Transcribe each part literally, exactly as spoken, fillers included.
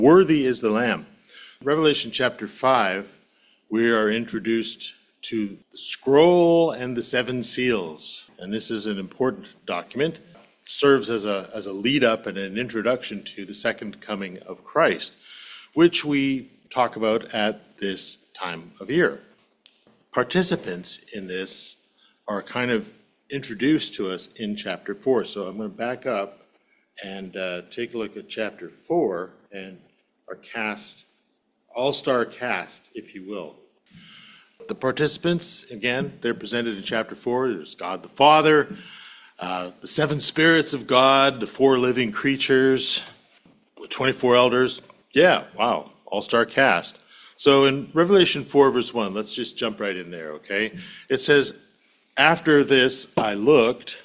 Worthy is the Lamb. Revelation chapter five, we are introduced to the scroll and the seven seals. And this is an important document. Serves as a, as a lead up and an introduction to the second coming of Christ, which we talk about at this time of year. Participants in this are kind of introduced to us in chapter four. So I'm going to back up and uh, take a look at chapter four and our cast, all-star cast, if you will. The participants, again, they're presented in chapter four. There's God the Father, uh, the seven spirits of God, the four living creatures, the twenty-four elders. Yeah, wow, all-star cast. So in Revelation four, verse one, let's just jump right in there, okay? It says, after this I looked,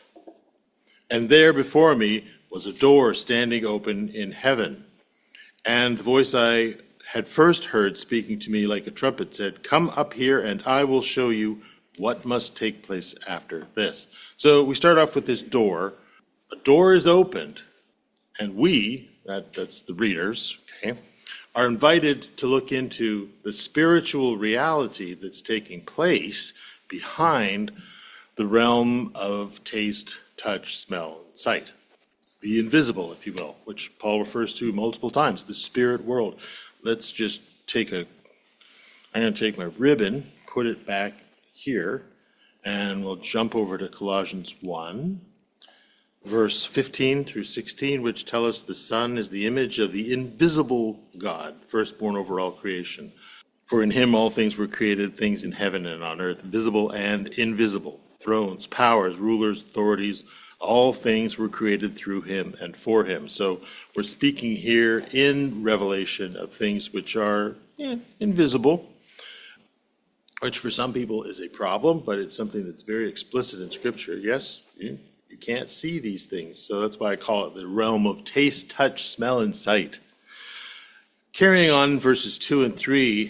and there before me was a door standing open in heaven. And the voice I had first heard speaking to me like a trumpet said, come up here and I will show you what must take place after this. So we start off with this door. A door is opened, and we, that, that's the readers, okay, are invited to look into the spiritual reality that's taking place behind the realm of taste, touch, smell, and sight. The invisible, if you will, which Paul refers to multiple times, the spirit world. Let's just take a, I'm going to take my ribbon, put it back here, and we'll jump over to Colossians one, verse fifteen through sixteen, which tell us the Son is the image of the invisible God, firstborn over all creation. For in him all things were created, things in heaven and on earth, visible and invisible, thrones, powers, rulers, authorities. All things were created through him and for him. So we're speaking here in Revelation of things which are eh, invisible, which for some people is a problem, but it's something that's very explicit in Scripture. Yes, you, you can't see these things. So that's why I call it the realm of taste, touch, smell, and sight. Carrying on verses two and three,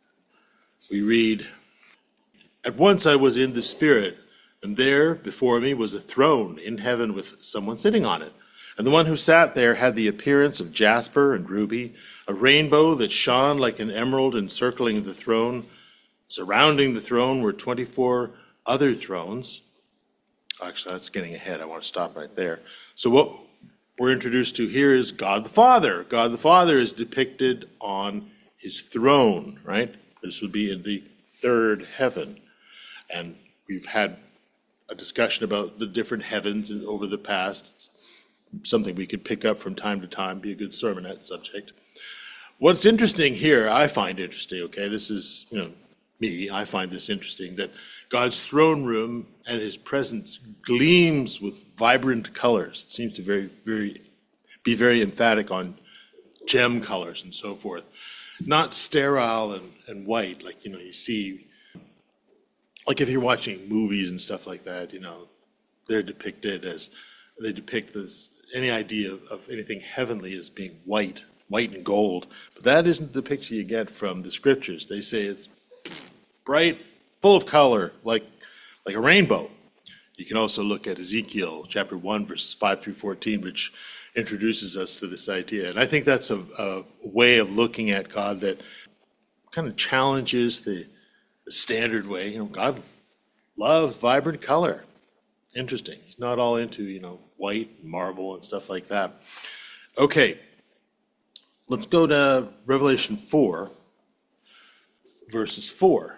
we read, at once I was in the Spirit, and there before me was a throne in heaven with someone sitting on it. And the one who sat there had the appearance of jasper and ruby, a rainbow that shone like an emerald encircling the throne. Surrounding the throne were twenty-four other thrones. Actually, that's getting ahead. I want to stop right there. So what we're introduced to here is God the Father. God the Father is depicted on his throne, right? This would be in the third heaven. And we've had a discussion about the different heavens over the past. It's something we could pick up from time to time, be a good sermonette subject. What's interesting here, I find interesting, okay, this is, you know, me, I find this interesting, that God's throne room and his presence gleams with vibrant colors. It seems to very, very, be very emphatic on gem colors and so forth. Not sterile and, and white, like, you know, you see. Like if you're watching movies and stuff like that, you know, they're depicted as, they depict this, any idea of, of anything heavenly as being white, white and gold. But that isn't the picture you get from the Scriptures. They say it's bright, full of color, like, like a rainbow. You can also look at Ezekiel chapter one, verses five through fourteen, which introduces us to this idea. And I think that's a, a way of looking at God that kind of challenges the The standard way. You know, God loves vibrant color. Interesting. He's not all into, you know, white and marble and stuff like that. Okay, let's go to Revelation four, verses four.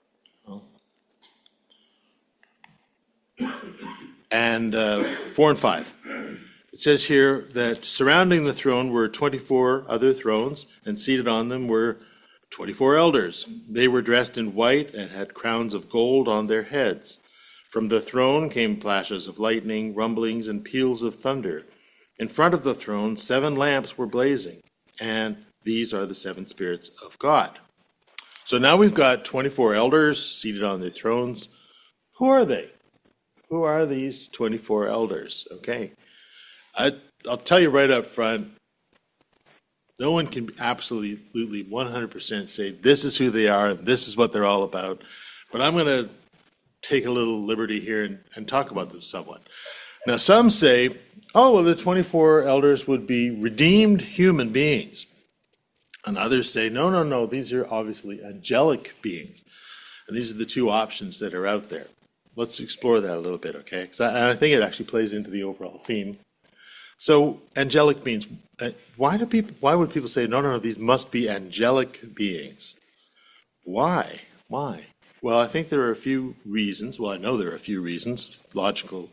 And uh, four and five. It says here that surrounding the throne were twenty-four other thrones, and seated on them were twenty-four elders. They were dressed in white and had crowns of gold on their heads. From the throne came flashes of lightning, rumblings, and peals of thunder. In front of the throne, seven lamps were blazing, and these are the seven spirits of God. So now we've got twenty-four elders seated on their thrones. Who are they? Who are these twenty-four elders? Okay. I, I'll tell you right up front, no one can absolutely one hundred percent say this is who they are and this is what they're all about. But I'm going to take a little liberty here and, and talk about them somewhat. Now, some say, oh, well, the twenty-four elders would be redeemed human beings. And others say, no, no, no, these are obviously angelic beings. And these are the two options that are out there. Let's explore that a little bit, okay? Because I, I think it actually plays into the overall theme. So angelic beings, uh, why do people? Why would people say, no, no, no, these must be angelic beings? Why? Why? Well, I think there are a few reasons. Well, I know there are a few reasons. Logical.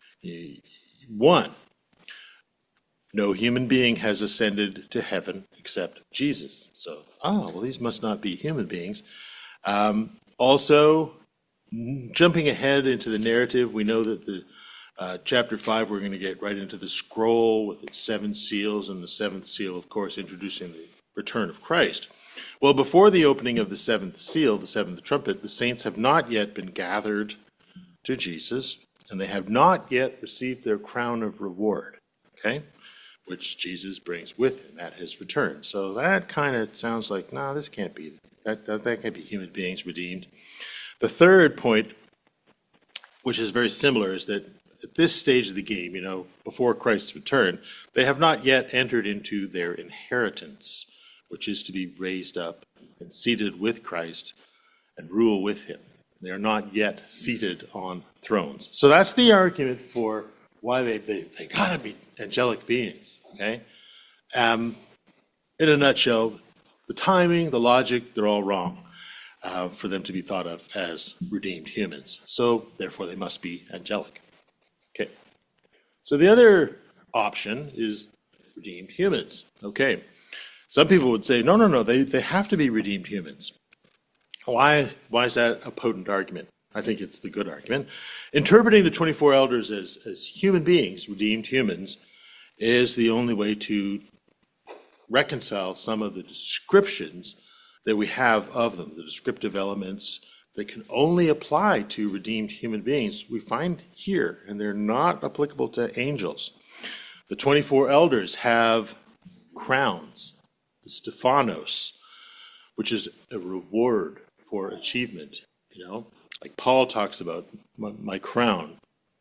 One, no human being has ascended to heaven except Jesus. So, ah, well, these must not be human beings. Um, also, jumping ahead into the narrative, we know that the uh, chapter five, we're going to get right into the scroll with its seven seals, and the seventh seal, of course, introducing the return of Christ. Well, before the opening of the seventh seal, the seventh trumpet, the saints have not yet been gathered to Jesus, and they have not yet received their crown of reward, okay, which Jesus brings with him at his return. So that kind of sounds like, no, this can't be, that, that, that can't be human beings redeemed. The third point, which is very similar, is that at this stage of the game, you know, before Christ's return, they have not yet entered into their inheritance, which is to be raised up and seated with Christ and rule with him. They are not yet seated on thrones. So that's the argument for why they, they, they gotta be angelic beings, okay? Um, in a nutshell, the timing, the logic, they're all wrong uh, for them to be thought of as redeemed humans. So therefore they must be angelic. Okay. So the other option is redeemed humans. Okay. Some people would say, no, no, no, they, they have to be redeemed humans. Why, why is that a potent argument? I think it's the good argument. Interpreting the twenty-four elders as, as human beings, redeemed humans, is the only way to reconcile some of the descriptions that we have of them, the descriptive elements that can only apply to redeemed human beings we find here, and they're not applicable to angels. The twenty-four elders have crowns, the Stephanos, which is a reward for achievement, you know, like Paul talks about my, my crown.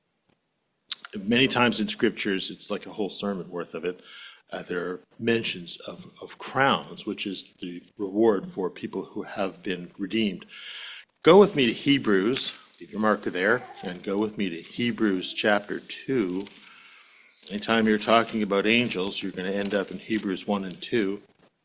Many times in scriptures, it's like a whole sermon worth of it. Uh, there are mentions of, of crowns, which is the reward for people who have been redeemed. Go with me to Hebrews, leave your marker there, and go with me to Hebrews chapter two. Anytime you're talking about angels, you're going to end up in Hebrews one and two.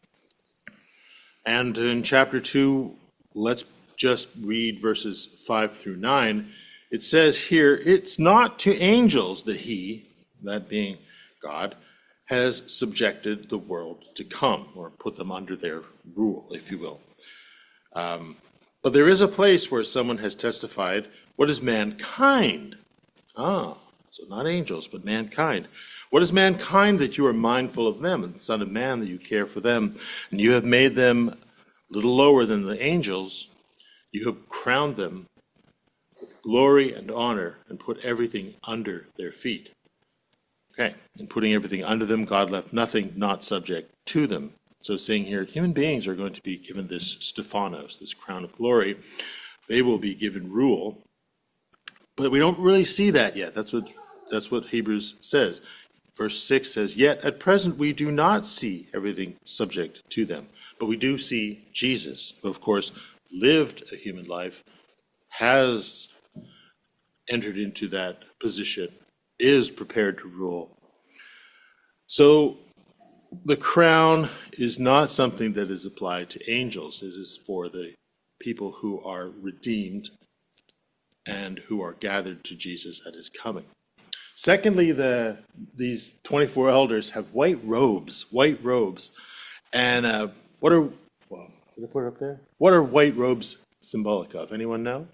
And in chapter two, let's just read verses five through nine. It says here, it's not to angels that he, that being God, has subjected the world to come, or put them under their rule, if you will. Um, but there is a place where someone has testified, what is mankind? Ah, so not angels, but mankind. What is mankind that you are mindful of them, and the Son of Man that you care for them? And you have made them a little lower than the angels. You have crowned them with glory and honor and put everything under their feet. Okay, in putting everything under them, God left nothing not subject to them. So saying here, human beings are going to be given this Stephanos, this crown of glory. They will be given rule. But we don't really see that yet. That's what, that's what Hebrews says. Verse six says, yet at present we do not see everything subject to them. But we do see Jesus, who of course lived a human life, has entered into that position, is prepared to rule. So the crown is not something that is applied to angels. It is for the people who are redeemed and who are gathered to Jesus at his coming. Secondly, the these twenty-four elders have white robes, white robes. And uh, what are, well, did I put it up there? What are white robes symbolic of? Anyone know?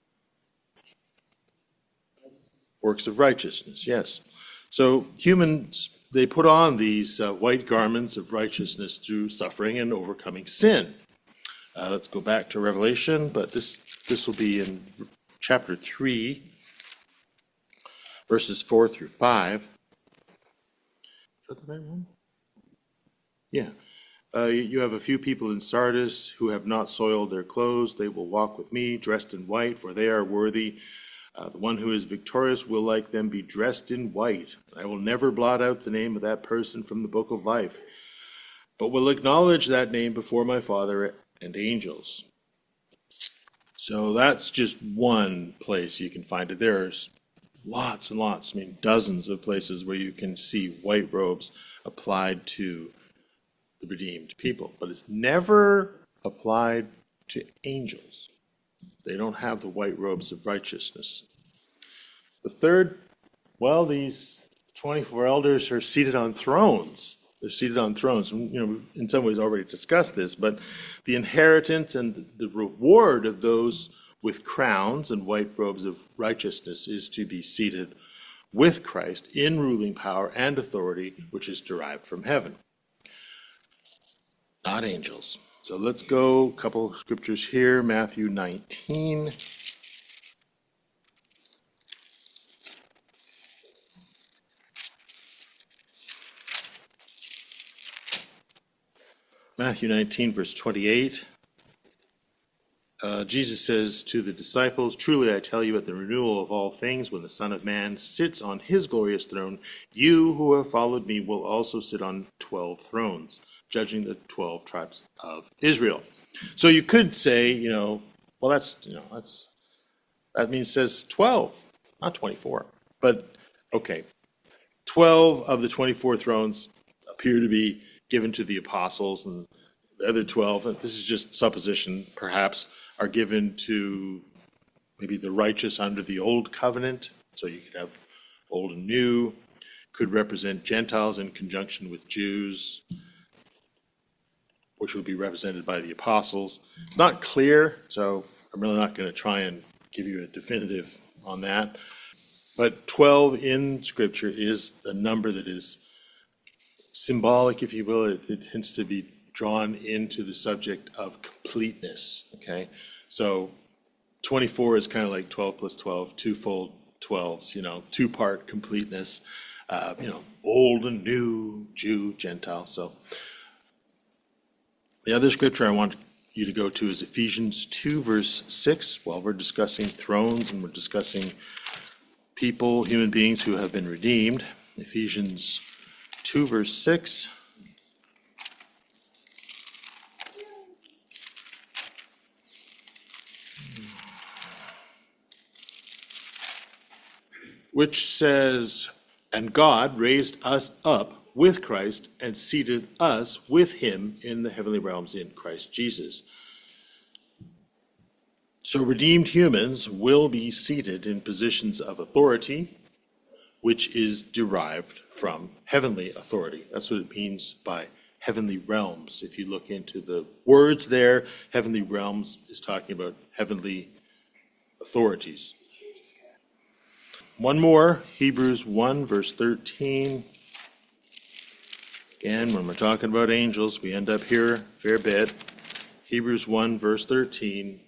Works of righteousness, yes. So humans, they put on these uh, white garments of righteousness through suffering and overcoming sin. Uh, let's go back to Revelation, but this, this will be in chapter three, verses four through five. Is that the right one? Yeah. Uh, you have a few people in Sardis who have not soiled their clothes. They will walk with me, dressed in white, for they are worthy. Uh, the one who is victorious will, like them, be dressed in white. I will never blot out the name of that person from the book of life. but will acknowledge that name before my Father and angels. So that's just one place you can find it. There's lots and lots, I mean, dozens of places where you can see white robes applied to the redeemed people, but it's never applied to angels. They don't have the white robes of righteousness. The third, well, these twenty-four elders are seated on thrones. They're seated on thrones. And, you know, we've in some ways already discussed this, but the inheritance and the reward of those with crowns and white robes of righteousness is to be seated with Christ in ruling power and authority, which is derived from heaven, not angels. So let's go a couple of scriptures here. Matthew nineteen. Matthew nineteen, verse twenty-eight. Uh, Jesus says to the disciples, "Truly I tell you, at the renewal of all things, when the Son of Man sits on his glorious throne, you who have followed me will also sit on twelve thrones, judging the twelve tribes of Israel." So you could say, you know, well, that's, you know, that's, that means it says twelve, not twenty-four. But, okay, twelve of the twenty-four thrones appear to be given to the apostles, and the other twelve, and this is just supposition, perhaps, are given to maybe the righteous under the old covenant. So you could have old and new, could represent Gentiles in conjunction with Jews, which would be represented by the apostles. It's not clear, so I'm really not going to try and give you a definitive on that. But twelve in Scripture is a number that is symbolic, if you will. It, it tends to be drawn into the subject of completeness, okay? So twenty-four is kind of like twelve plus twelve, twofold twelves, you know, two-part completeness, uh, you know, old and new, Jew, Gentile. So the other scripture I want you to go to is Ephesians two, verse six. While we're discussing thrones and we're discussing people, human beings who have been redeemed, Ephesians two, verse six. Which says, "And God raised us up with Christ and seated us with him in the heavenly realms in Christ Jesus." So redeemed humans will be seated in positions of authority, which is derived from heavenly authority. That's what it means by heavenly realms. If you look into the words there, heavenly realms is talking about heavenly authorities. One more, Hebrews one, verse thirteen. Again, when we're talking about angels, we end up here a fair bit. Hebrews one, verse thirteen.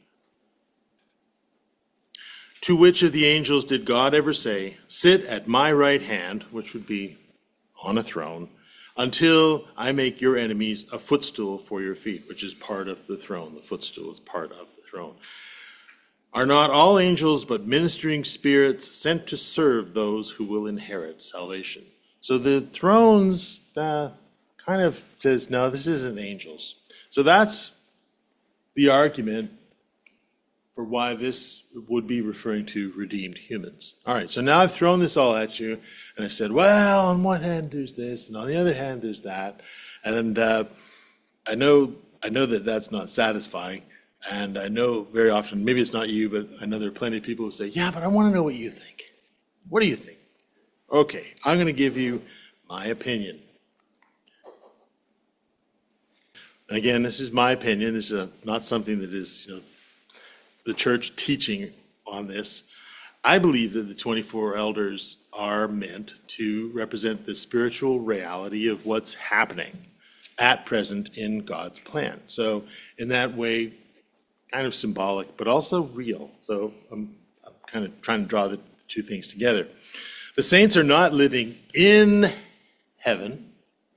"To which of the angels did God ever say, 'Sit at my right hand,'" which would be on a throne, "'until I make your enemies a footstool for your feet,'" which is part of the throne. The footstool is part of the throne. "Are not all angels but ministering spirits sent to serve those who will inherit salvation?" So the thrones uh, kind of says, no, this isn't angels. So that's the argument for why this would be referring to redeemed humans. All right, so now I've thrown this all at you, and I said, well, on one hand there's this, and on the other hand there's that. And uh, I know I know that that's not satisfying. And I know very often, maybe it's not you, but I know there are plenty of people who say, yeah, but I want to know what you think. What do you think? Okay, I'm going to give you my opinion. Again, this is my opinion. This is a, not something that is, you know, the church teaching on this. I believe that the twenty-four elders are meant to represent the spiritual reality of what's happening at present in God's plan. So in that way, kind of symbolic, but also real. So I'm, I'm kind of trying to draw the two things together. The saints are not living in heaven,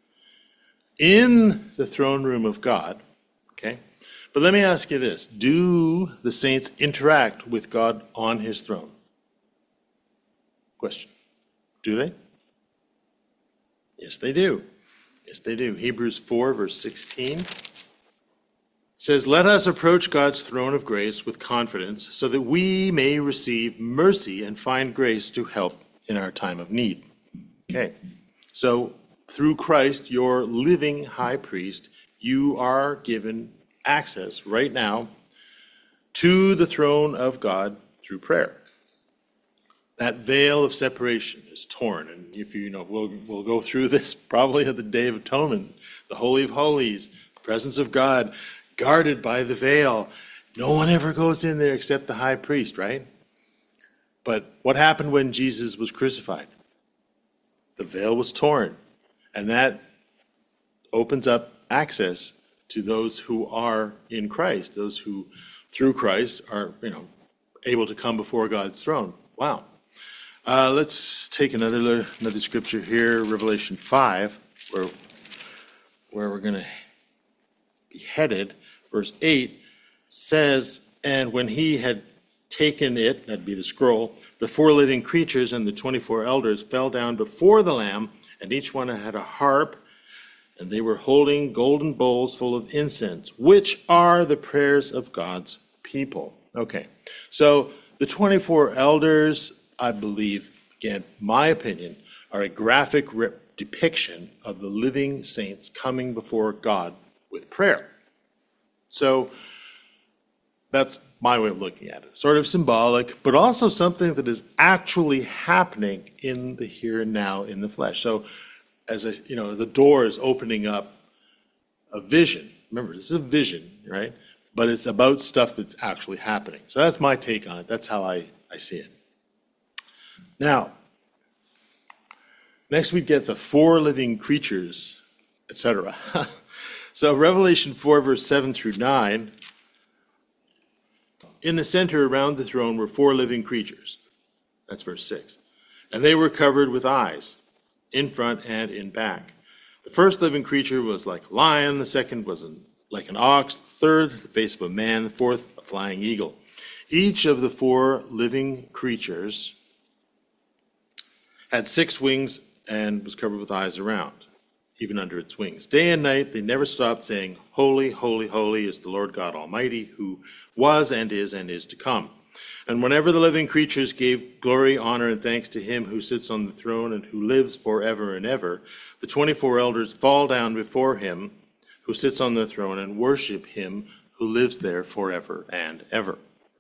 in the throne room of God, okay? But let me ask you this. Do the saints interact with God on his throne? Question. Do they? Yes, they do. Yes, they do. Hebrews four, verse sixteen says, "Let us approach God's throne of grace with confidence so that we may receive mercy and find grace to help in our time of need." Okay, so through Christ, your living high priest, you are given access right now to the throne of God through prayer. That veil of separation is torn, and if you, you know, we'll we'll go through this probably at the Day of Atonement, the Holy of Holies, the presence of God, guarded by the veil. No one ever goes in there except the high priest, right? But what happened when Jesus was crucified? The veil was torn, and that opens up access to those who are in Christ, those who through Christ are, you know, able to come before God's throne. Wow. Uh, let's take another another scripture here, Revelation five, where where we're going to be headed. Verse eight says, "And when he had taken it," that'd be the scroll, "the four living creatures and the twenty-four elders fell down before the Lamb, and each one had a harp, and they were holding golden bowls full of incense, which are the prayers of God's people." Okay, so the twenty-four elders, I believe, again, my opinion, are a graphic rep- depiction of the living saints coming before God with prayer. So that's my way of looking at it. Sort of symbolic, but also something that is actually happening in the here and now in the flesh. So as a, you know, the door is opening up a vision. Remember, this is a vision, right? But it's about stuff that's actually happening. So that's my take on it. That's how I, I see it. Now, next we get the four living creatures, et cetera. So Revelation four, verse seven through nine, "In the center around the throne were four living creatures." That's verse six. "And they were covered with eyes, in front and in back. The first living creature was like a lion, the second was an, like an ox, the third, the face of a man, the fourth, a flying eagle. Each of the four living creatures had six wings and was covered with eyes around, even under its wings. Day and night they never stopped saying, 'Holy, holy, holy is the Lord God Almighty, who was and is and is to come.' And whenever the living creatures gave glory, honor, and thanks to him who sits on the throne and who lives forever and ever, the twenty-four elders fall down before him who sits on the throne and worship him who lives there forever and ever."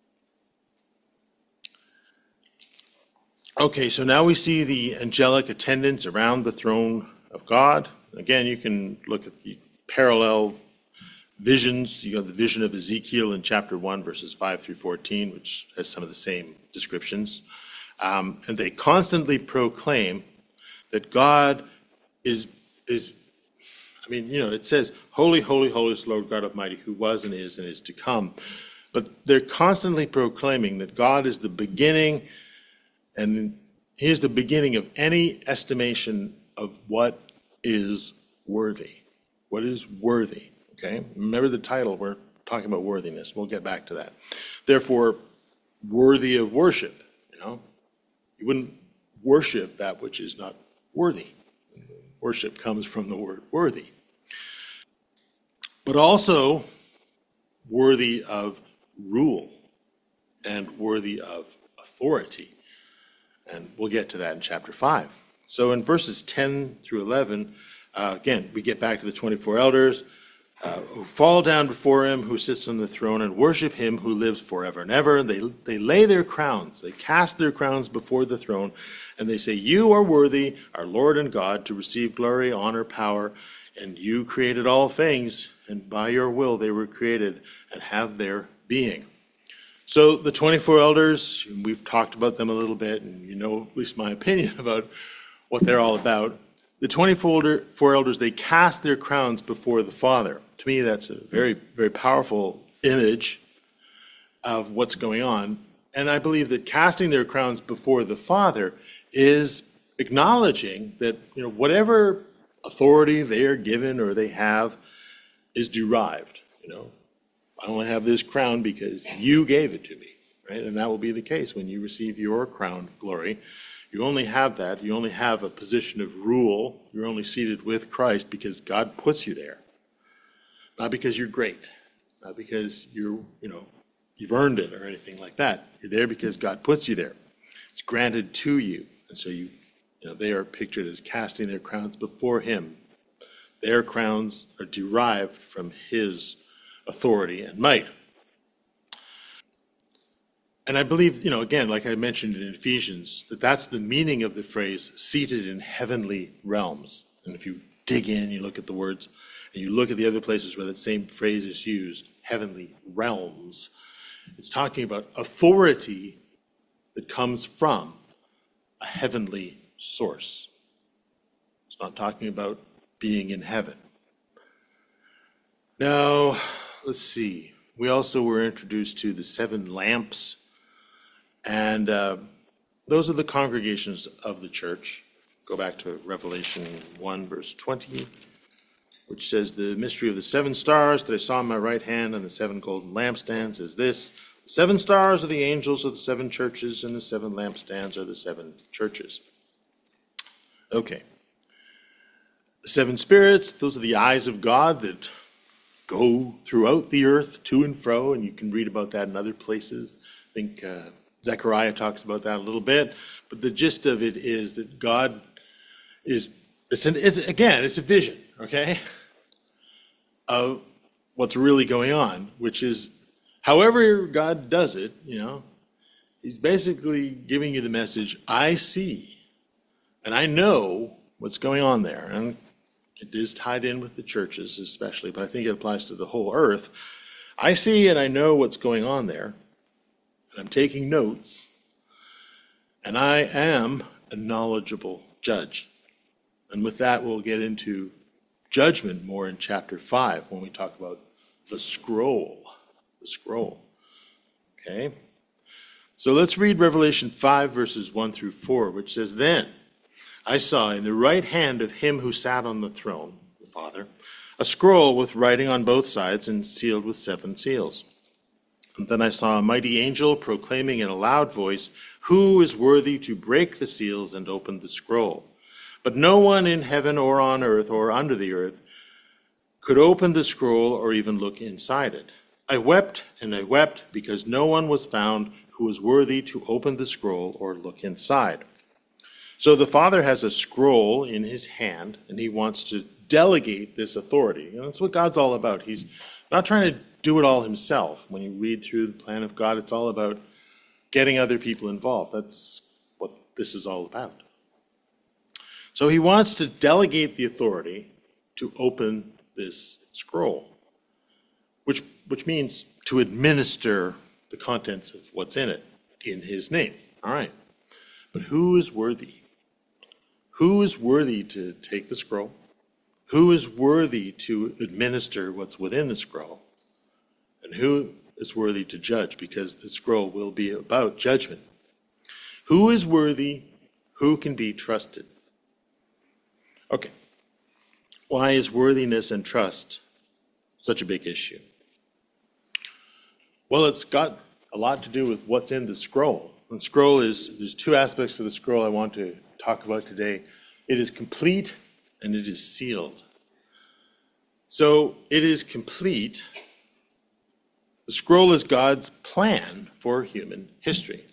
Okay, so now we see the angelic attendants around the throne of God. Again, you can look at the parallel visions. You have the vision of Ezekiel in chapter one, verses five through fourteen, which has some of the same descriptions. Um, and they constantly proclaim that God is, is, I mean, you know, it says, "Holy, holy, holy is the Lord God Almighty, who was and is and is to come." But they're constantly proclaiming that God is the beginning, and he is the beginning of any estimation of what is worthy. What is worthy? Okay, remember the title, we're talking about worthiness. We'll get back to that. Therefore, worthy of worship, you know. You wouldn't worship that which is not worthy. Worship comes from the word worthy. But also worthy of rule and worthy of authority. And we'll get to that in chapter five. So in verses ten through eleven, uh, again, we get back to the twenty-four elders, Uh, who fall down before him who sits on the throne and worship him who lives forever and ever. They, they lay their crowns, they cast their crowns before the throne, and they say, "You are worthy, our Lord and God, to receive glory, honor, power, and you created all things, and by your will they were created and have their being." So the twenty-four elders, we've talked about them a little bit, and you know at least my opinion about what they're all about. The twenty-four elders, they cast their crowns before the Father. To me, that's a very, very powerful image of what's going on. And I believe that casting their crowns before the Father is acknowledging that, you know, whatever authority they are given or they have is derived. You know, I only have this crown because you gave it to me, right? And that will be the case when you receive your crown of glory. You only have that. You only have a position of rule. You're only seated with Christ because God puts you there. Not because you're great. Not because you're, you know, you've earned it or anything like that. You're there because God puts you there. It's granted to you. And so you, you know, they are pictured as casting their crowns before him. Their crowns are derived from his authority and might. And I believe, you know, again, like I mentioned in Ephesians, that that's the meaning of the phrase seated in heavenly realms. And if you dig in, you look at the words, and you look at the other places where that same phrase is used, heavenly realms, it's talking about authority that comes from a heavenly source. It's not talking about being in heaven. Now, let's see. We also were introduced to the seven lamps. And uh, those are the congregations of the church. Go back to Revelation one, verse twenty, which says, the mystery of the seven stars that I saw in my right hand and the seven golden lampstands is this. The seven stars are the angels of the seven churches, and the seven lampstands are the seven churches. Okay. The seven spirits, those are the eyes of God that go throughout the earth to and fro, and you can read about that in other places. I think uh, Zechariah talks about that a little bit, but the gist of it is that God is, it's, an, it's again, it's a vision, okay, of what's really going on, which is, however God does it, you know, he's basically giving you the message, I see, and I know what's going on there, and it is tied in with the churches especially, but I think it applies to the whole earth. I see and I know what's going on there. I'm taking notes, and I am a knowledgeable judge. And with that, we'll get into judgment more in chapter five when we talk about the scroll. The scroll. Okay? So let's read Revelation five, verses one through four, which says, then I saw in the right hand of him who sat on the throne, the Father, a scroll with writing on both sides and sealed with seven seals. And then I saw a mighty angel proclaiming in a loud voice, who is worthy to break the seals and open the scroll? But no one in heaven or on earth or under the earth could open the scroll or even look inside it. I wept and I wept because no one was found who was worthy to open the scroll or look inside. So the Father has a scroll in his hand, and he wants to delegate this authority. And that's what God's all about. He's not trying to do it all himself. When you read through the plan of God, it's all about getting other people involved. That's what this is all about. So he wants to delegate the authority to open this scroll, which, which means to administer the contents of what's in it in his name. All right. But who is worthy? Who is worthy to take the scroll? Who is worthy to administer what's within the scroll? And who is worthy to judge? Because the scroll will be about judgment. Who is worthy? Who can be trusted? Okay. Why is worthiness and trust such a big issue? Well, it's got a lot to do with what's in the scroll. And scroll is, there's two aspects of the scroll I want to talk about today. It is complete and it is sealed. So it is complete. The scroll is God's plan for human history.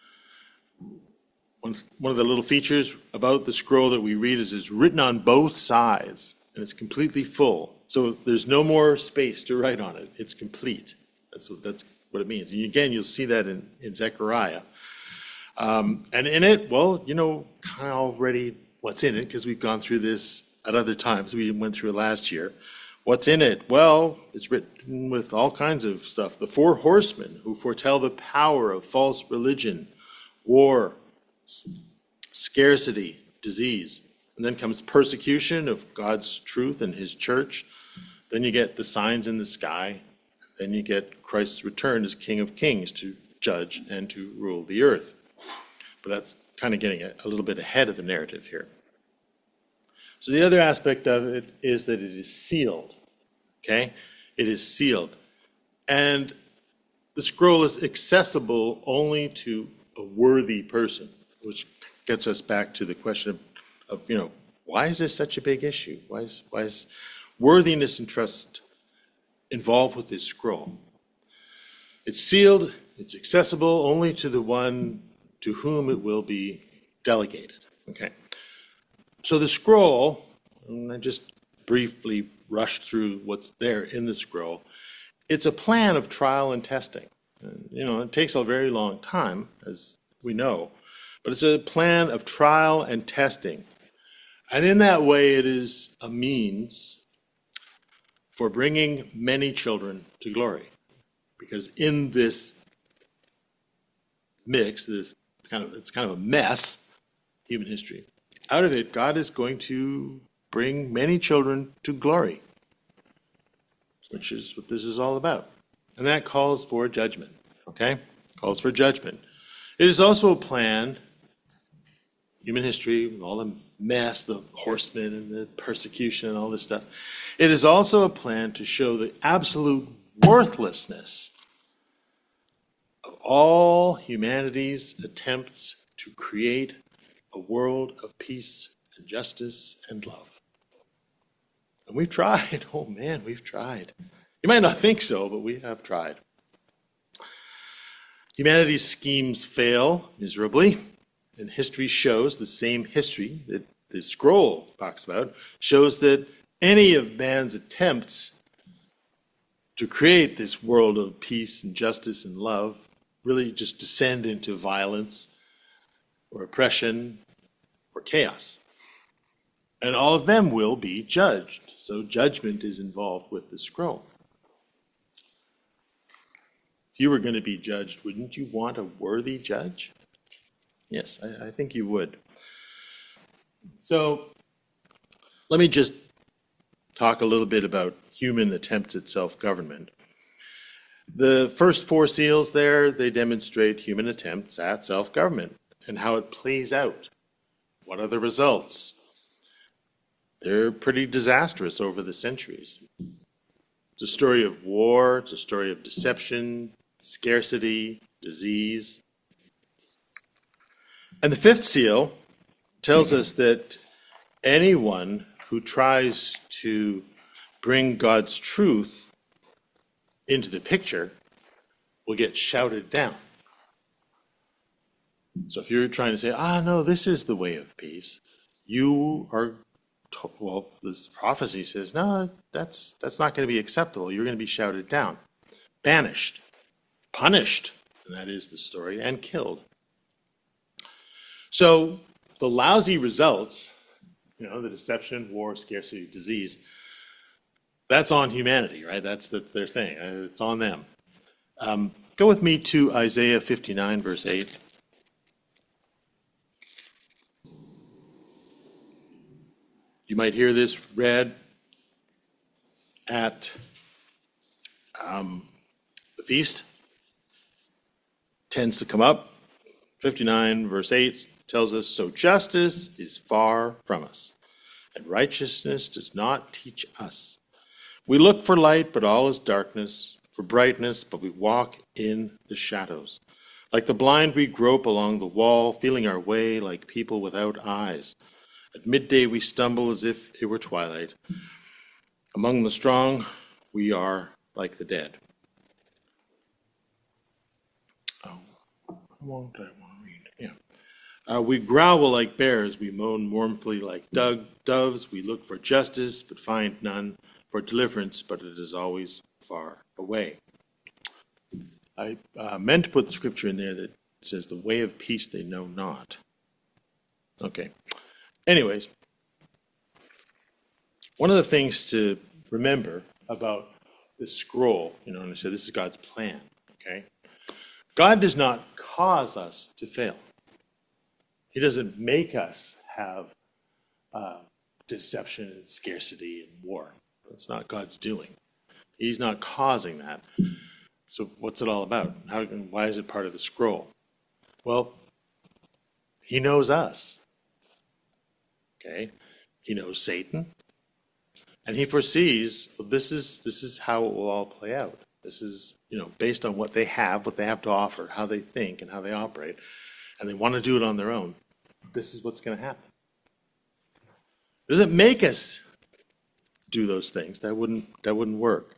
One, one of the little features about the scroll that we read is it's written on both sides, and it's completely full. So there's no more space to write on it. It's complete. That's what, that's what it means. And again, you'll see that in, in Zechariah. Um, and in it, well, you know kind of already what's in it, because we've gone through this at other times. We went through it last year. What's in it? Well, it's written with all kinds of stuff. The four horsemen who foretell the power of false religion, war, scarcity, disease. And then comes persecution of God's truth and his church. Then you get the signs in the sky. Then you get Christ's return as King of Kings to judge and to rule the earth. But that's kind of getting a, a little bit ahead of the narrative here. So the other aspect of it is that it is sealed, okay? It is sealed. And the scroll is accessible only to a worthy person, which gets us back to the question of, of, you know, why is this such a big issue? Why is, why is worthiness and trust involved with this scroll? It's sealed, it's accessible only to the one to whom it will be delegated. Okay. So the scroll, and I just briefly rushed through what's there in the scroll, it's a plan of trial and testing. And, you know, it takes a very long time, as we know, but it's a plan of trial and testing. And in that way, it is a means for bringing many children to glory. Because in this mix, this kind of, it's kind of a mess, human history, out of it, God is going to bring many children to glory, which is what this is all about. And that calls for judgment, okay? Calls for judgment. It is also a plan, human history, all the mess, the horsemen and the persecution and all this stuff. It is also a plan to show the absolute worthlessness of all humanity's attempts to create a world of peace and justice and love. And we've tried. Oh man, we've tried. You might not think so, but we have tried. Humanity's schemes fail miserably, and history shows, the same history that the scroll talks about, shows that any of man's attempts to create this world of peace and justice and love really just descend into violence or oppression or chaos. And all of them will be judged. So judgment is involved with the scroll. If you were going to be judged, wouldn't you want a worthy judge? Yes, I, I think you would. So let me just talk a little bit about human attempts at self-government. The first four seals there, they demonstrate human attempts at self-government and how it plays out. What are the results? They're pretty disastrous over the centuries. It's a story of war, it's a story of deception, scarcity, disease. And the fifth seal tells us that anyone who tries to bring God's truth into the picture will get shouted down. So if you're trying to say, ah, no, this is the way of peace, you are, to- well, this prophecy says, no, that's, that's not going to be acceptable. You're going to be shouted down, banished, punished, and that is the story, and killed. So the lousy results, you know, the deception, war, scarcity, disease, that's on humanity, right? That's, that's their thing. It's on them. Um, go with me to Isaiah fifty-nine, verse eight. You might hear this read at um, the feast. Tends to come up. fifty-nine, verse eight tells us, so justice is far from us, and righteousness does not teach us. We look for light, but all is darkness, for brightness, but we walk in the shadows. Like the blind, we grope along the wall, feeling our way like people without eyes. At midday, we stumble as if it were twilight. Among the strong, we are like the dead. Oh, I won't, I won't read. Yeah. Uh, we growl like bears, we moan mournfully like dug, doves. We look for justice, but find none, for deliverance, but it is always far away. I uh, meant to put the scripture in there that says, the way of peace they know not. Okay. Anyways, one of the things to remember about this scroll, you know, and I said this is God's plan, okay? God does not cause us to fail. He doesn't make us have uh, deception and scarcity and war. That's not God's doing. He's not causing that. So what's it all about? How, why is it part of the scroll? Well, he knows us. Okay? He knows Satan. And he foresees, well, this is this is how it will all play out. This is, you know, based on what they have, what they have to offer, how they think and how they operate. And they want to do it on their own. this is what's going to happen. It doesn't make us do those things. That wouldn't, that wouldn't work.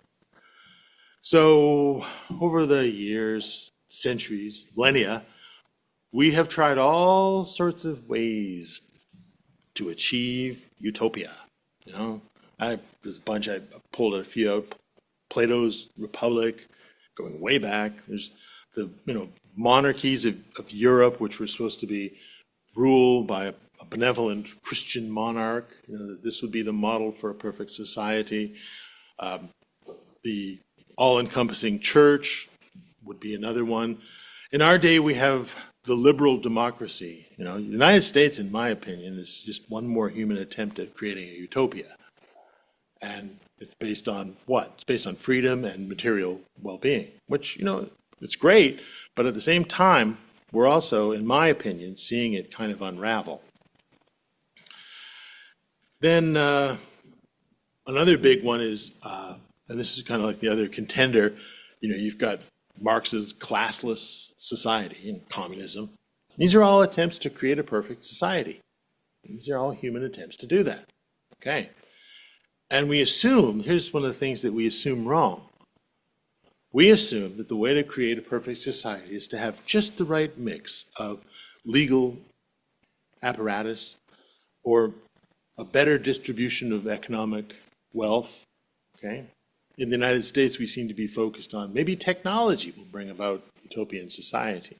So over the years, centuries, millennia, we have tried all sorts of ways to achieve utopia. You know, I there's a bunch. I pulled a few out. Plato's Republic, going way back. There's the you know monarchies of, of Europe, which were supposed to be ruled by a, a benevolent Christian monarch. You know, this would be the model for a perfect society. Um, the all-encompassing church would be another one. In our day, we have the liberal democracy. You know, the United States, in my opinion, is just one more human attempt at creating a utopia. And it's based on what? It's based on freedom and material well-being, which, you know, it's great, but at the same time, we're also, in my opinion, seeing it kind of unravel. Then uh, another big one is, uh, and this is kind of like the other contender, you know, you've got Marx's classless society and communism. These are all attempts to create a perfect society. These are all human attempts to do that. Okay. And we assume, here's one of the things that we assume wrong. We assume that the way to create a perfect society is to have just the right mix of legal apparatus or a better distribution of economic wealth. Okay. In the United States, we seem to be focused on maybe technology will bring about utopian society.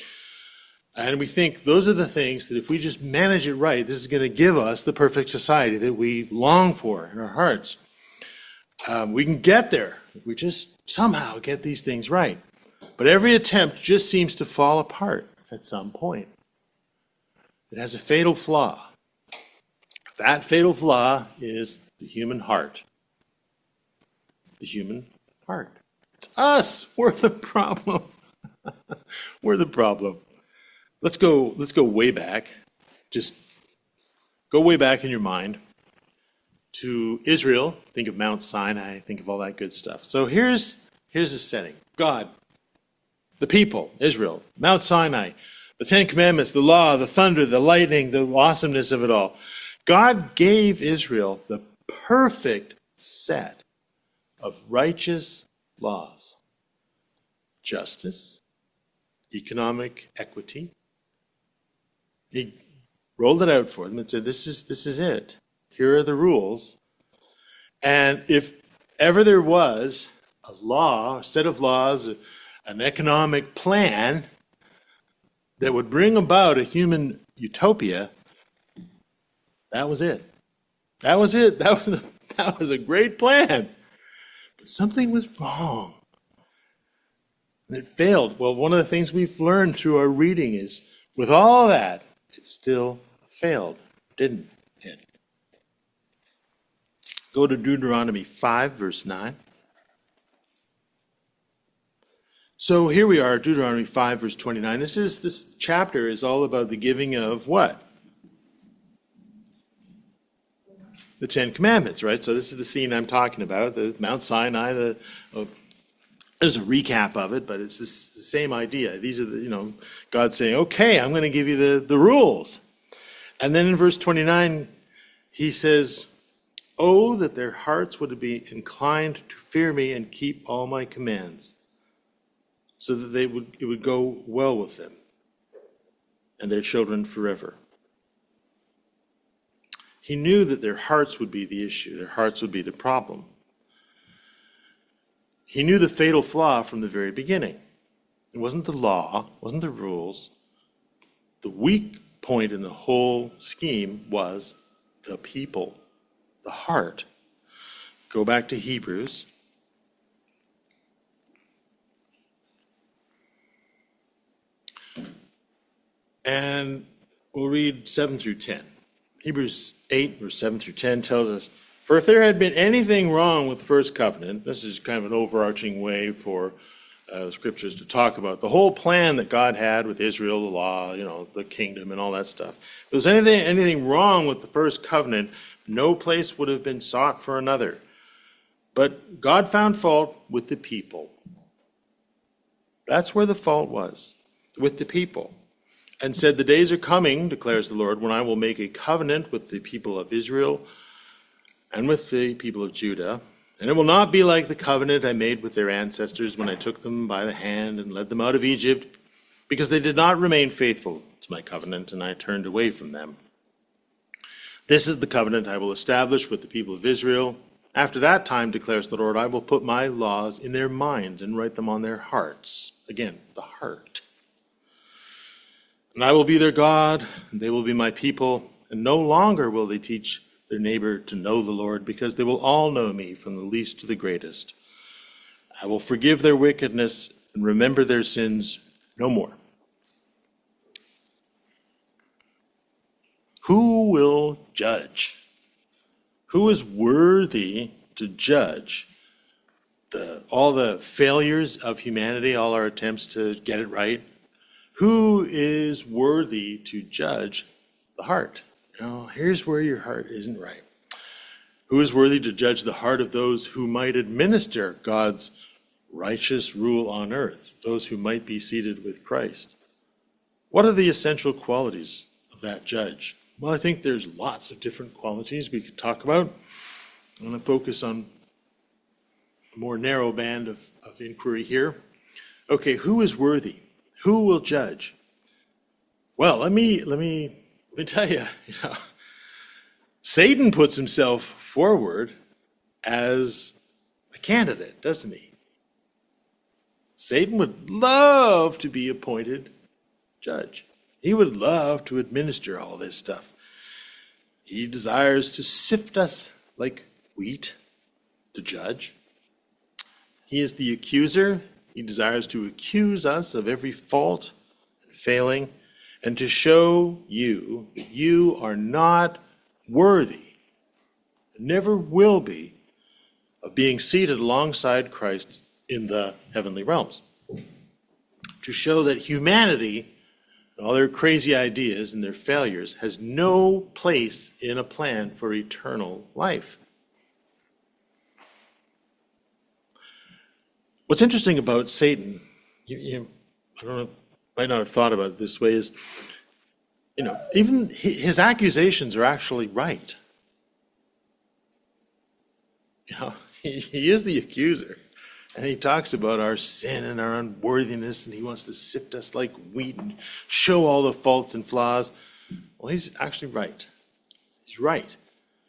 And we think those are the things that if we just manage it right, this is going to give us the perfect society that we long for in our hearts. Um, we can get there if we just somehow get these things right. But every attempt just seems to fall apart at some point. It has a fatal flaw. That fatal flaw is the human heart. The human heart. It's us. We're the problem. We're the problem. Let's go, let's go way back. Just go way back in your mind to Israel. Think of Mount Sinai. Think of all that good stuff. So here's, here's the setting. God, the people, Israel, Mount Sinai, the Ten Commandments, the law, the thunder, the lightning, the awesomeness of it all. God gave Israel the perfect set of righteous laws. Justice, economic equity. He rolled it out for them and said, this is, this is it. Here are the rules. And if ever there was a law, a set of laws, an economic plan that would bring about a human utopia, that was it. That was it. That was a, that was a great plan. But something was wrong. And it failed. Well, one of the things we've learned through our reading is with all that, it still failed, didn't it? Go to Deuteronomy five, verse nine. So here we are, Deuteronomy five, verse twenty-nine. This is this chapter is all about the giving of what? The Ten Commandments, right? So this is the scene I'm talking about, the Mount Sinai. The oh, there's a recap of it, but it's this, the same idea. These are the, you know, God saying, okay, I'm going to give you the, the rules. And then in verse twenty-nine, he says, oh, that their hearts would be inclined to fear me and keep all my commands, so that they would it would go well with them and their children forever. He knew that their hearts would be the issue. Their hearts would be the problem. He knew the fatal flaw from the very beginning. It wasn't the law, it wasn't the rules. The weak point in the whole scheme was the people, the heart. Go back to Hebrews. And we'll read seven through ten. Hebrews eight, verse seven through ten tells us, for if there had been anything wrong with the first covenant, this is kind of an overarching way for uh, scriptures to talk about the whole plan that God had with Israel, the law, you know, the kingdom and all that stuff. If there was anything, anything wrong with the first covenant, no place would have been sought for another. But God found fault with the people. That's where the fault was, with the people. and said, "The days are coming, declares the Lord, when I will make a covenant with the people of Israel and with the people of Judah. And it will not be like the covenant I made with their ancestors when I took them by the hand and led them out of Egypt, because they did not remain faithful to my covenant, and I turned away from them. This is the covenant I will establish with the people of Israel. After that time, declares the Lord, I will put my laws in their minds and write them on their hearts." Again, the heart. "And I will be their God, and they will be my people, and no longer will they teach their neighbor to know the Lord, because they will all know me, from the least to the greatest. I will forgive their wickedness and remember their sins no more." Who will judge? Who is worthy to judge the, all the failures of humanity, all our attempts to get it right? Who is worthy to judge the heart? You know, here's where your heart isn't right. Who is worthy to judge the heart of those who might administer God's righteous rule on earth, those who might be seated with Christ? What are the essential qualities of that judge? Well, I think there's lots of different qualities we could talk about. I'm going to focus on a more narrow band of, of inquiry here. Okay, who is worthy? Who will judge? Well, let me let me let me tell you, you know, Satan puts himself forward as a candidate, doesn't he? Satan would love to be appointed judge. He would love to administer all this stuff. He desires to sift us like wheat to judge. He is the accuser. He desires to accuse us of every fault and failing, and to show you that you are not worthy, never will be, of being seated alongside Christ in the heavenly realms. To show that humanity, all their crazy ideas and their failures, has no place in a plan for eternal life. What's interesting about Satan, you, you, I don't know, might not have thought about it this way, is, you know, even his accusations are actually right. You know, he, he is the accuser. And he talks about our sin and our unworthiness, and he wants to sift us like wheat and show all the faults and flaws. Well, he's actually right. He's right.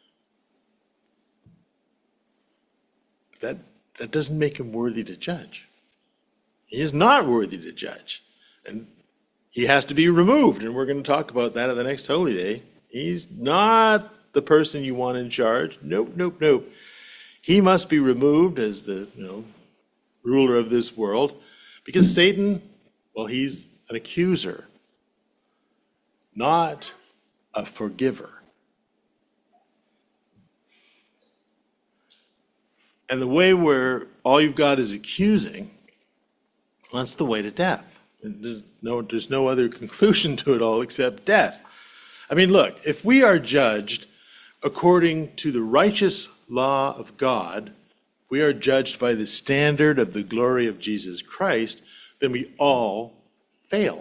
That, that doesn't make him worthy to judge. He is not worthy to judge. And he has to be removed, and we're going to talk about that at the next Holy Day. He's not the person you want in charge. Nope, nope, nope. He must be removed as the, you know, ruler of this world, because Satan, well, he's an accuser, not a forgiver. And the way where all you've got is accusing, well, that's the way to death. And there's no, there's no other conclusion to it all except death. I mean, look, if we are judged according to the righteous law of God, we are judged by the standard of the glory of Jesus Christ, then we all fail.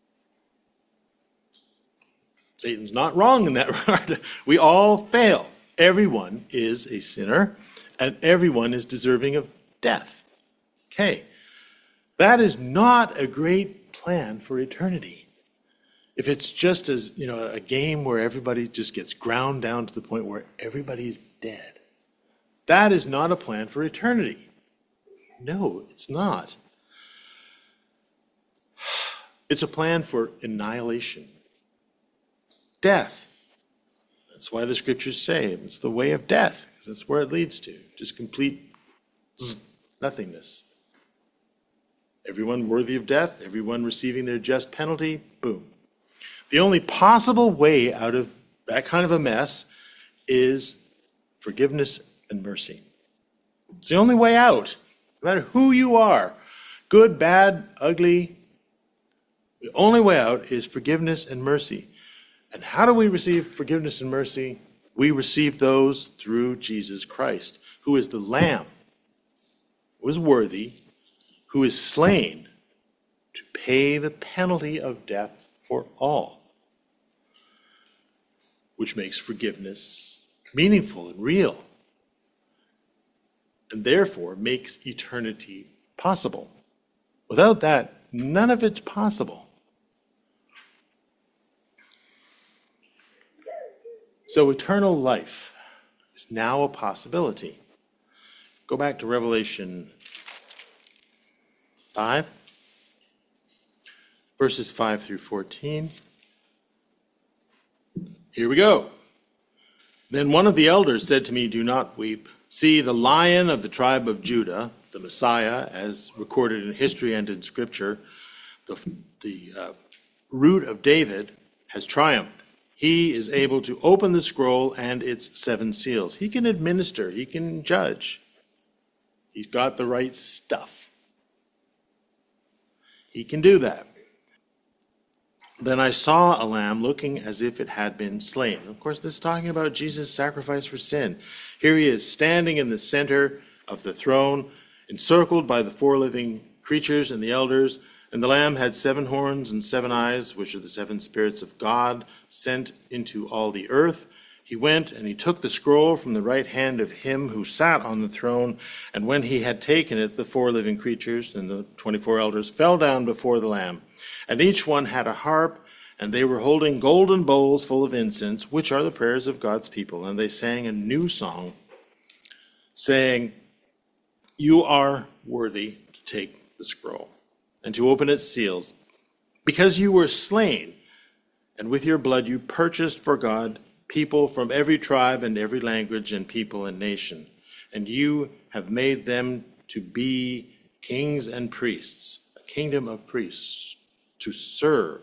Satan's not wrong in that regard. We all fail. Everyone is a sinner, and everyone is deserving of death. Okay, that is not a great plan for eternity. If it's just as, you know, a game where everybody just gets ground down to the point where everybody's dead. That is not a plan for eternity. No, it's not. It's a plan for annihilation. Death. That's why the scriptures say it's the way of death, because that's where it leads to. Just complete nothingness. Everyone worthy of death, everyone receiving their just penalty, boom. The only possible way out of that kind of a mess is forgiveness and mercy. It's the only way out, no matter who you are, good, bad, ugly. The only way out is forgiveness and mercy. And how do we receive forgiveness and mercy? We receive those through Jesus Christ, who is the Lamb, who is worthy, who is slain to pay the penalty of death for all, which makes forgiveness meaningful and real, and therefore makes eternity possible. Without that, none of it's possible. So eternal life is now a possibility. Go back to Revelation five, verses five through fourteen. Here we go. Then one of the elders said to me, "Do not weep. See, the Lion of the tribe of Judah, the Messiah, as recorded in history and in Scripture, the, the uh, root of David, has triumphed. He is able to open the scroll and its seven seals." He can administer, he can judge. He's got the right stuff. He can do that. Then I saw a lamb looking as if it had been slain. Of course, this is talking about Jesus' sacrifice for sin. Here he is standing in the center of the throne, encircled by the four living creatures and the elders. And the Lamb had seven horns and seven eyes, which are the seven spirits of God sent into all the earth. He went and he took the scroll from the right hand of him who sat on the throne. And when he had taken it, the four living creatures and the twenty-four elders fell down before the Lamb. And each one had a harp, and they were holding golden bowls full of incense, which are the prayers of God's people. And they sang a new song, saying, "You are worthy to take the scroll and to open its seals, because you were slain, and with your blood you purchased for God people from every tribe and every language and people and nation. And you have made them to be kings and priests, a kingdom of priests, to serve.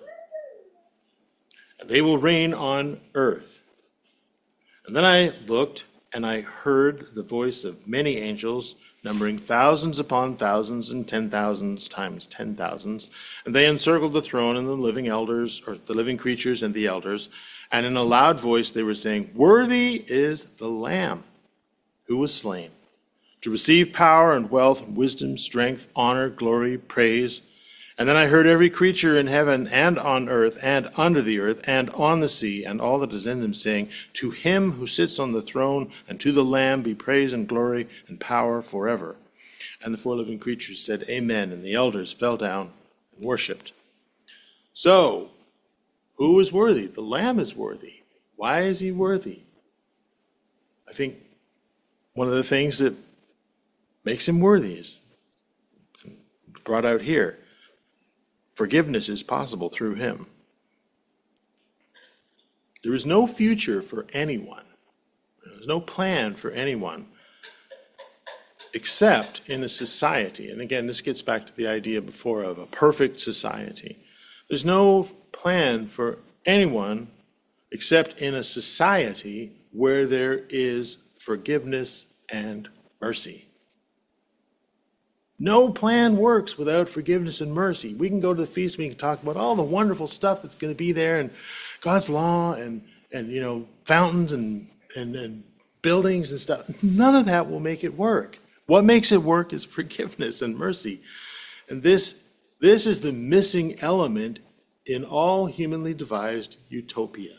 And they will reign on earth." And then I looked, and I heard the voice of many angels, numbering thousands upon thousands and ten thousands times ten thousands. And they encircled the throne and the living elders, or the living creatures and the elders. And in a loud voice they were saying, "Worthy is the Lamb who was slain to receive power and wealth and wisdom, strength, honor, glory, praise." And then I heard every creature in heaven and on earth and under the earth and on the sea and all that is in them saying, "To him who sits on the throne and to the Lamb be praise and glory and power forever." And the four living creatures said, "Amen." And the elders fell down and worshipped. So, who is worthy? The Lamb is worthy. Why is he worthy? I think one of the things that makes him worthy is brought out here. Forgiveness is possible through him. There is no future for anyone. There's no plan for anyone except in a society. And again, this gets back to the idea before of a perfect society. There's no plan for anyone except in a society where there is forgiveness and mercy. No plan works without forgiveness and mercy. We can go to the feast, we can talk about all the wonderful stuff that's going to be there, and God's law, and, and you know, fountains and, and, and buildings and stuff. None of that will make it work. What makes it work is forgiveness and mercy. And this, this is the missing element in all humanly devised utopia.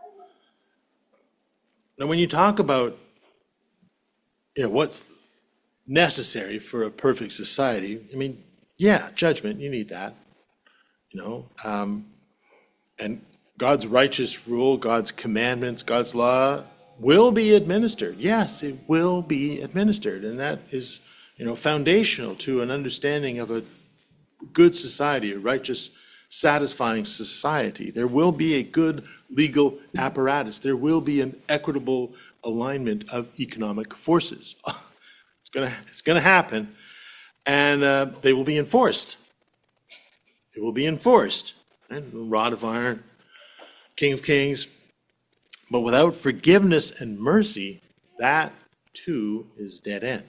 Now, when you talk about, you know, what's necessary for a perfect society, I mean, yeah, judgment, you need that, you know, um, and God's righteous rule, God's commandments, God's law will be administered. Yes, it will be administered, and that is, you know, foundational to an understanding of a good society, a righteous, satisfying society. There will be a good legal apparatus. There will be an equitable alignment of economic forces. It's gonna, it's gonna happen, and uh, they will be enforced. It will be enforced. Right? Rod of iron, King of Kings. But without forgiveness and mercy, that too is dead end.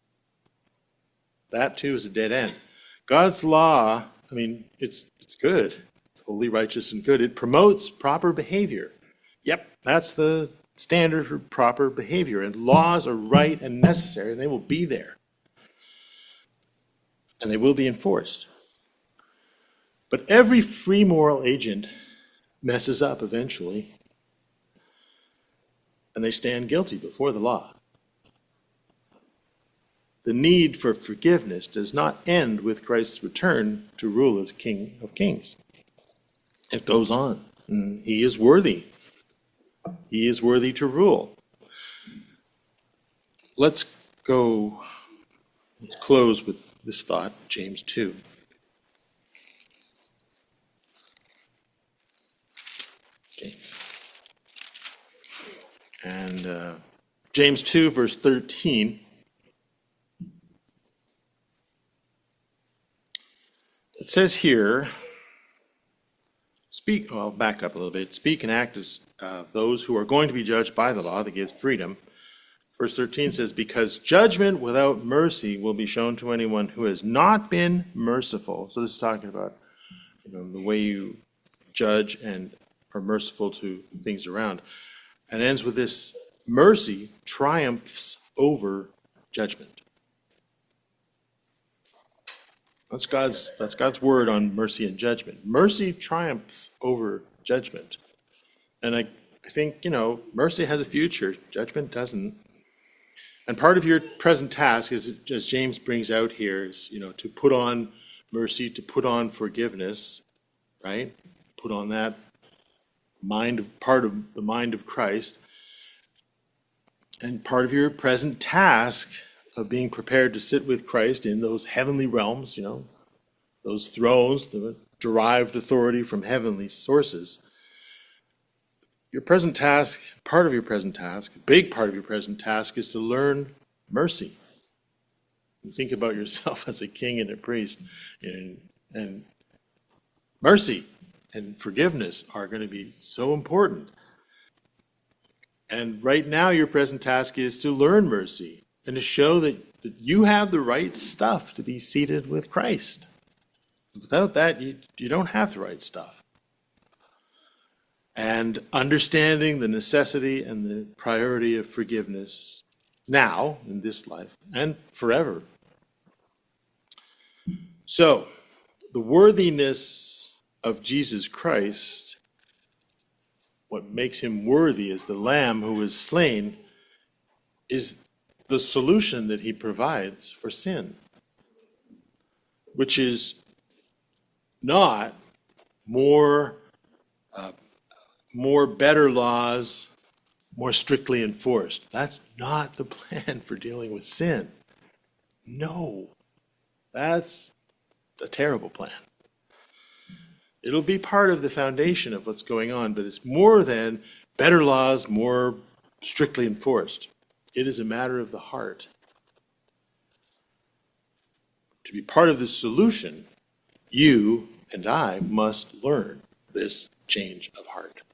That too is a dead end. God's law, I mean, it's it's good. It's holy, righteous, and good. It promotes proper behavior. Yep, that's the standard for proper behavior. And laws are right and necessary, and they will be there. And they will be enforced. But every free moral agent messes up eventually, and they stand guilty before the law. The need for forgiveness does not end with Christ's return to rule as King of Kings. It goes on. And he is worthy. He is worthy to rule. Let's go, let's close with this thought, James two. James. And uh, James two, verse thirteen. It says here, speak, well, I'll back up a little bit. Speak and act as uh, those who are going to be judged by the law that gives freedom. Verse thirteen says, because judgment without mercy will be shown to anyone who has not been merciful. So this is talking about, you know, the way you judge and are merciful to things around. And ends with this, mercy triumphs over judgment. That's God's, that's God's word on mercy and judgment. Mercy triumphs over judgment. And I, I think, you know, mercy has a future, judgment doesn't. And part of your present task is, as James brings out here, is, you know, to put on mercy, to put on forgiveness, right? Put on that mind of, part of the mind of Christ. And part of your present task of being prepared to sit with Christ in those heavenly realms, you know, those thrones, the derived authority from heavenly sources. Your present task, part of your present task, a big part of your present task is to learn mercy. You think about yourself as a king and a priest, and, and mercy and forgiveness are going to be so important. And right now your present task is to learn mercy and to show that, that you have the right stuff to be seated with Christ. Without that, you, you don't have the right stuff. And understanding the necessity and the priority of forgiveness now, in this life, and forever. So, the worthiness of Jesus Christ, what makes him worthy as the Lamb who was slain, is the solution that he provides for sin, which is not more, uh, more better laws, more strictly enforced. That's not the plan for dealing with sin. No, that's a terrible plan. It'll be part of the foundation of what's going on, but it's more than better laws, more strictly enforced. It is a matter of the heart. To be part of the solution, you and I must learn this change of heart.